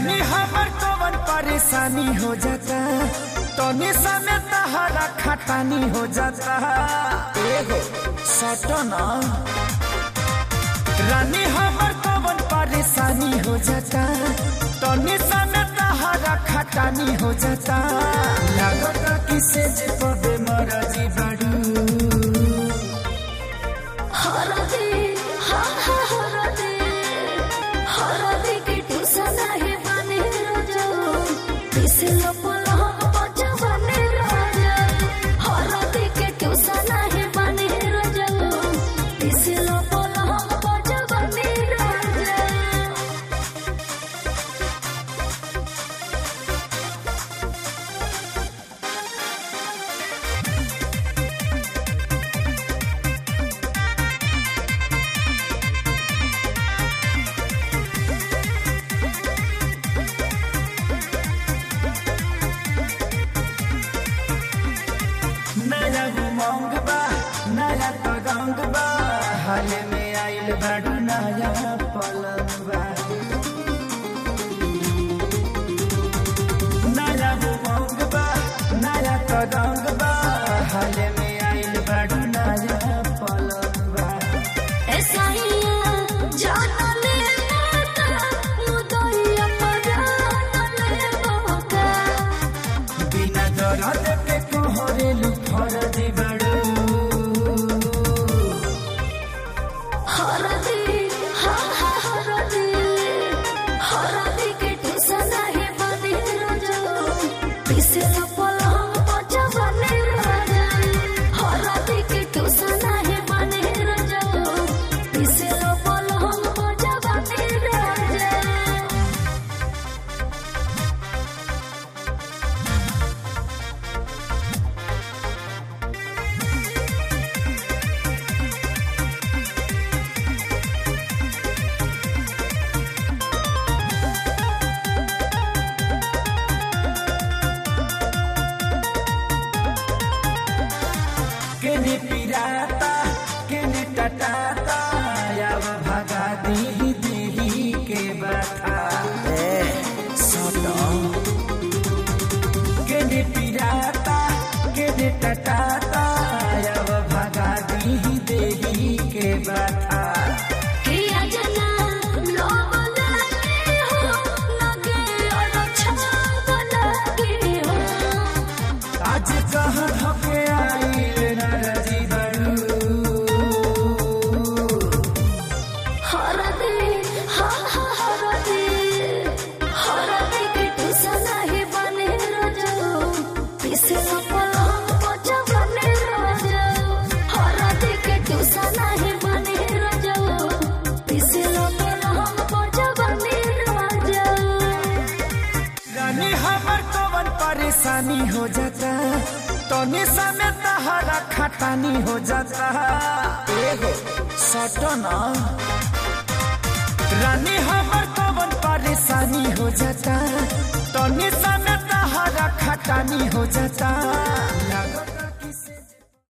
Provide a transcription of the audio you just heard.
रानी हमर कवन परेशानी हो जाता तो निशा में तहरा खटानी हो जाता एगो सटना रानी हमर कवन परेशानी हो जाता तो निशा में तहरा खटानी हो जाता लागता किसे जे पबे मरजी बाड़ू हरदे हा हा हरदे के टूसना है बने रोजो पिसलो पलह बचा बने रोजो हरदे के टूसना है बने रोजो पिसलो पलह बचा बने रोजो नया उमंग बा नया पगंग बा हाल में आइल बाड़ू नया पलंग बा नया उमंग बा नया पगंग बा हाल में आइल बाड़ू नया पलंग बा ऐसा ही जाना ले माता मुदइया पराना ले बाका बिना दर्द के कोहरेलू फरदी बाड़ू हरदे हा हा हरदे के टूसना है बने रोजो पिसलो पलह बचा बने रोजो हरदे के टूसना है बने रोजो पिसलो पलह बचा बने रोजो केने पिराता केने टटाता याव भगा दी देही के बता सटो केने पिराता केने टटाता याव भगा दी देही के बता किया जना लोग लगे हो लगे और अच्छा लगे हो आज कहाँ धके आइल नरजी बड़ू हरदे हा हा हरदे के टूसना है बने रोजो पिसलो पलह बचा बने रोजो हरदे के टूसना है बने रोजो पिसलो पलह बचा बने रोजो रानी हमर कवन परेशानी हो जाता तो निशा में तहरा खटानी हो जाता एगो सटना रानी हमर कवन परेशानी हो जाता तो निशा में तहरा खटानी हो जाता लागत